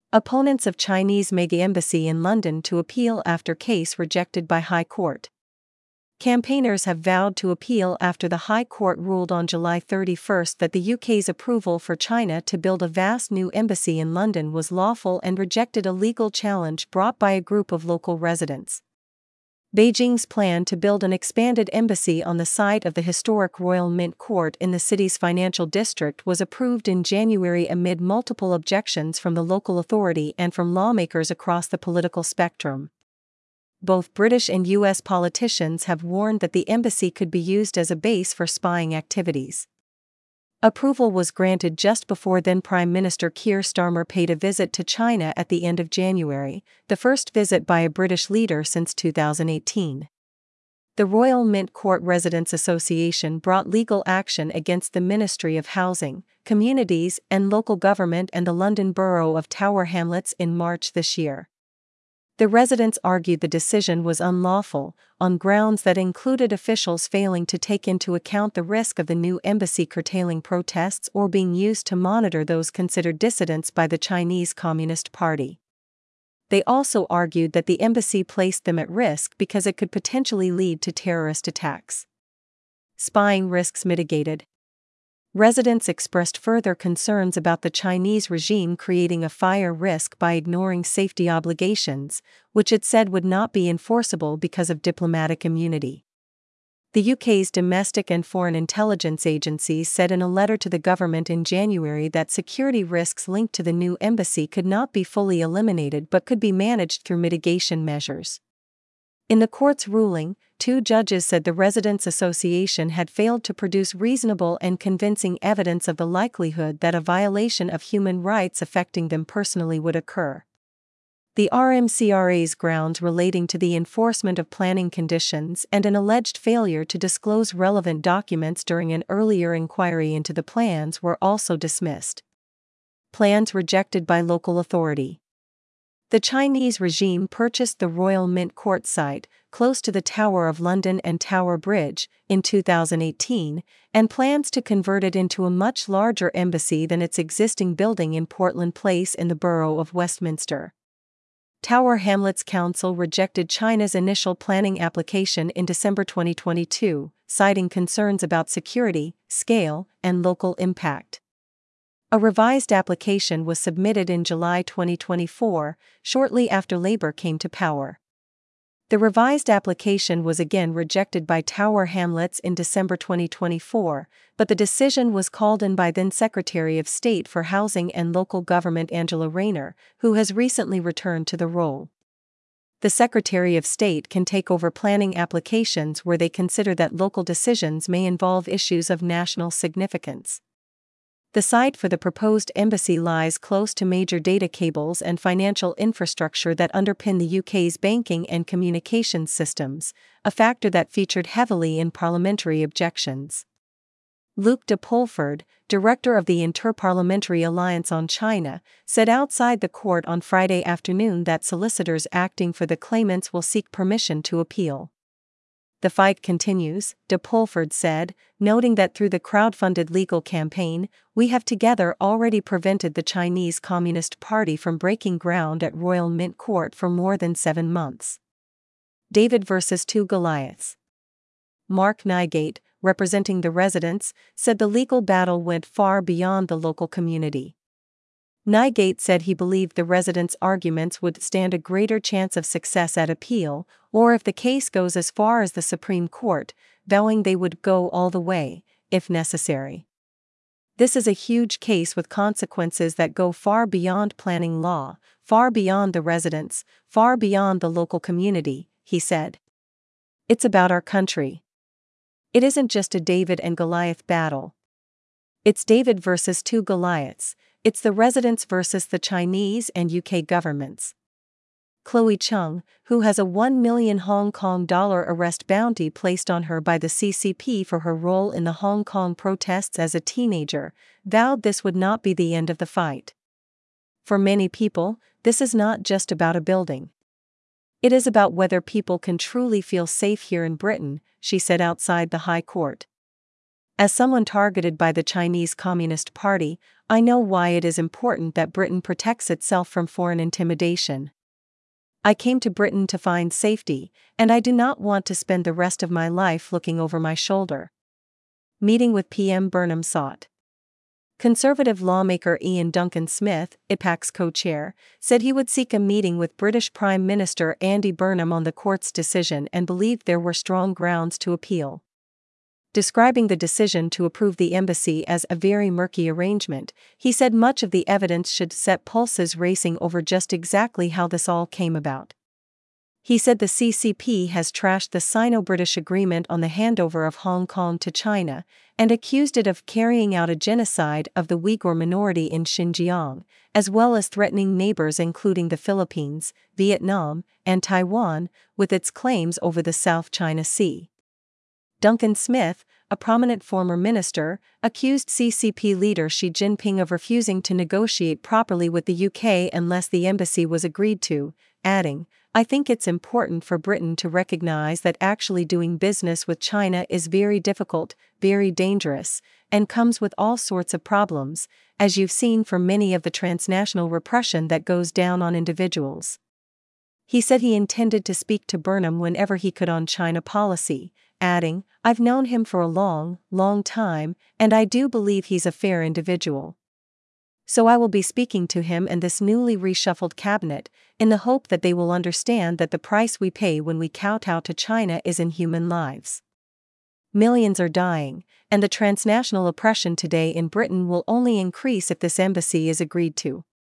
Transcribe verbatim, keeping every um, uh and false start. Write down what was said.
Opponents of Chinese mega embassy in London to appeal after case rejected by High Court. Campaigners have vowed to appeal after the High Court ruled on July thirty-first that the U K's approval for China to build a vast new embassy in London was lawful and rejected a legal challenge brought by a group of local residents. Beijing's plan to build an expanded embassy on the site of the historic Royal Mint Court in the city's financial district was approved in January amid multiple objections from the local authority and from lawmakers across the political spectrum. Both British and U S politicians have warned that the embassy could be used as a base for spying activities. Approval was granted just before then Prime Minister Keir Starmer paid a visit to China at the end of January, the first visit by a British leader since two thousand eighteen. The Royal Mint Court Residents Association brought legal action against the Ministry of Housing, Communities and Local Government and the London Borough of Tower Hamlets in March this year. The residents argued the decision was unlawful, on grounds that included officials failing to take into account the risk of the new embassy curtailing protests or being used to monitor those considered dissidents by the Chinese Communist Party. They also argued that the embassy placed them at risk because it could potentially lead to terrorist attacks. Spying risks mitigated. Residents expressed further concerns about the Chinese regime creating a fire risk by ignoring safety obligations, which it said would not be enforceable because of diplomatic immunity. The U K's domestic and foreign intelligence agencies said in a letter to the government in January that security risks linked to the new embassy could not be fully eliminated but could be managed through mitigation measures. In the court's ruling, two judges said the Residents' Association had failed to produce reasonable and convincing evidence of the likelihood that a violation of human rights affecting them personally would occur. The R M C R A's grounds relating to the enforcement of planning conditions and an alleged failure to disclose relevant documents during an earlier inquiry into the plans were also dismissed. Plans rejected by local authority. The Chinese regime purchased the Royal Mint Court site, close to the Tower of London and Tower Bridge, in two thousand eighteen, and plans to convert it into a much larger embassy than its existing building in Portland Place in the borough of Westminster. Tower Hamlets Council rejected China's initial planning application in December twenty twenty-two, citing concerns about security, scale, and local impact. A revised application was submitted in July twenty twenty-four, shortly after Labour came to power. The revised application was again rejected by Tower Hamlets in December twenty twenty-four, but the decision was called in by then Secretary of State for Housing and Local Government Angela Rayner, who has recently returned to the role. The Secretary of State can take over planning applications where they consider that local decisions may involve issues of national significance. The site for the proposed embassy lies close to major data cables and financial infrastructure that underpin the U K's banking and communications systems, a factor that featured heavily in parliamentary objections. Luke de Pulford, director of the Inter-Parliamentary Alliance on China, said outside the court on Friday afternoon that solicitors acting for the claimants will seek permission to appeal. The fight continues, de Pulford said, noting that through the crowd-funded legal campaign, we have together already prevented the Chinese Communist Party from breaking ground at Royal Mint Court for more than seven months. David versus two Goliaths. Mark Nygate, representing the residents, said the legal battle went far beyond the local community. Nygate said he believed the residents' arguments would stand a greater chance of success at appeal, or if the case goes as far as the Supreme Court, vowing they would go all the way, if necessary. This is a huge case with consequences that go far beyond planning law, far beyond the residents, far beyond the local community, he said. It's about our country. It isn't just a David and Goliath battle. It's David versus two Goliaths. It's the residents versus the Chinese and U K governments. Chloe Chung, who has a one million Hong Kong dollar arrest bounty placed on her by the C C P for her role in the Hong Kong protests as a teenager, vowed this would not be the end of the fight. For many people, this is not just about a building. It is about whether people can truly feel safe here in Britain, she said outside the High Court. As someone targeted by the Chinese Communist Party, I know why it is important that Britain protects itself from foreign intimidation. I came to Britain to find safety, and I do not want to spend the rest of my life looking over my shoulder. Meeting with P M Burnham sought. Conservative lawmaker Ian Duncan Smith, I P A C's co-chair, said he would seek a meeting with British Prime Minister Andy Burnham on the court's decision and believed there were strong grounds to appeal. Describing the decision to approve the embassy as a very murky arrangement, he said much of the evidence should set pulses racing over just exactly how this all came about. He said the C C P has trashed the Sino-British agreement on the handover of Hong Kong to China, and accused it of carrying out a genocide of the Uyghur minority in Xinjiang, as well as threatening neighbors including the Philippines, Vietnam, and Taiwan, with its claims over the South China Sea. Duncan Smith, a prominent former minister, accused C C P leader Xi Jinping of refusing to negotiate properly with the U K unless the embassy was agreed to, adding, "I think it's important for Britain to recognize that actually doing business with China is very difficult, very dangerous, and comes with all sorts of problems, as you've seen from many of the transnational repression that goes down on individuals." He said he intended to speak to Burnham whenever he could on China policy, adding, "I've known him for a long, long time, and I do believe he's a fair individual. So I will be speaking to him and this newly reshuffled cabinet, in the hope that they will understand that the price we pay when we kowtow to China is in human lives. Millions are dying, and the transnational oppression today in Britain will only increase if this embassy is agreed to."